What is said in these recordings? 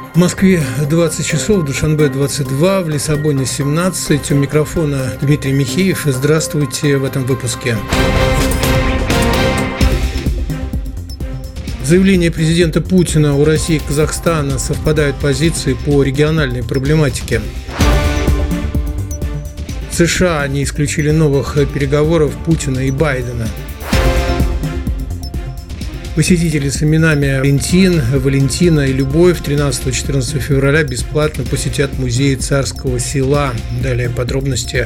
В Москве 20 часов, в Душанбе 22, в Лиссабоне 17. У микрофона Дмитрий Михеев. Здравствуйте в этом выпуске. Заявление президента Путина: у России и Казахстана совпадают позиции по региональной проблематике. США не исключили новых переговоров Путина и Байдена. Посетители с именами Валентина и Любовь 13-14 февраля бесплатно посетят музей Царского Села. Далее подробности.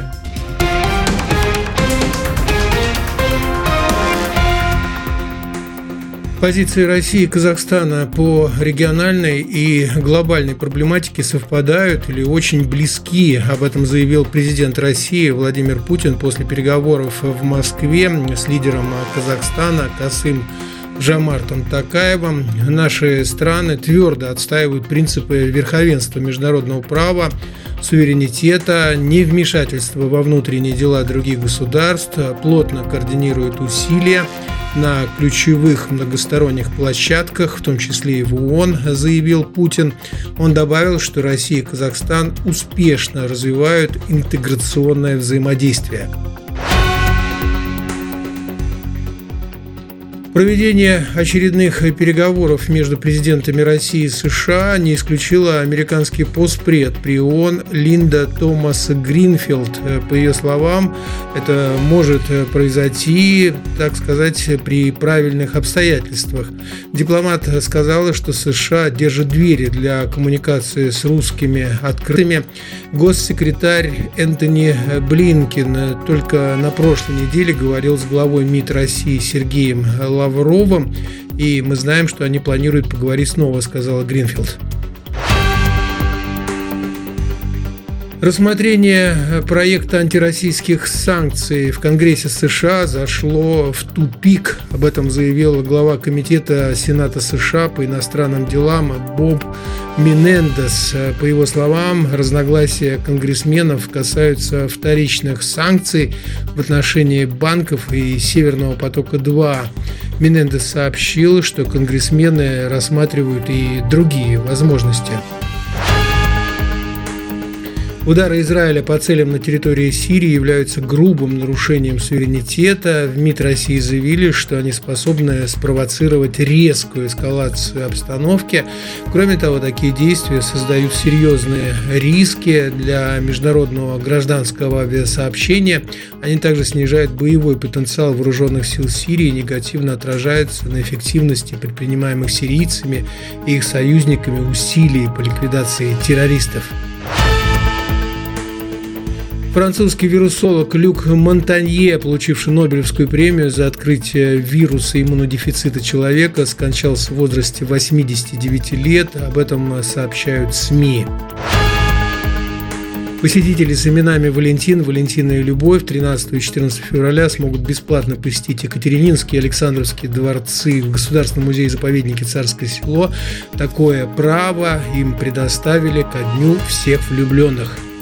Позиции России и Казахстана по региональной и глобальной проблематике совпадают или очень близки. Об этом заявил президент России Владимир Путин после переговоров в Москве с лидером Казахстана Касым-Жомартом Токаевым. Наши страны твердо отстаивают принципы верховенства международного права, суверенитета, невмешательства во внутренние дела других государств, плотно координируют усилия на ключевых многосторонних площадках, в том числе и в ООН, заявил Путин. Он добавил, что Россия и Казахстан успешно развивают интеграционное взаимодействие. Проведение очередных переговоров между президентами России и США не исключила американский постпред при ООН Линда Томас-Гринфилд. По ее словам, это может произойти, так сказать, при правильных обстоятельствах. Дипломат сказала, что США держат двери для коммуникации с русскими открытыми. Госсекретарь Энтони Блинкен только на прошлой неделе говорил с главой МИД России Сергеем Лавровым, и мы знаем, что они планируют поговорить снова, сказала Гринфилд. Рассмотрение проекта антироссийских санкций в Конгрессе США зашло в тупик. Об этом заявил глава комитета Сената США по иностранным делам Боб Менендес. По его словам, разногласия конгрессменов касаются вторичных санкций в отношении банков и Северного потока-2. Менендес сообщил, что конгрессмены рассматривают и другие возможности. Удары Израиля по целям на территории Сирии являются грубым нарушением суверенитета. В МИД России заявили, что они способны спровоцировать резкую эскалацию обстановки. Кроме того, такие действия создают серьезные риски для международного гражданского авиасообщения. Они также снижают боевой потенциал вооруженных сил Сирии и негативно отражаются на эффективности предпринимаемых сирийцами и их союзниками усилий по ликвидации террористов. Французский вирусолог Люк Монтанье, получивший Нобелевскую премию за открытие вируса иммунодефицита человека, скончался в возрасте 89 лет. Об этом сообщают СМИ. Посетители с именами Валентина и Любовь 13 и 14 февраля смогут бесплатно посетить Екатерининские и Александровские дворцы в Государственном музее-заповеднике Царское Село. Такое право им предоставили ко Дню всех влюбленных.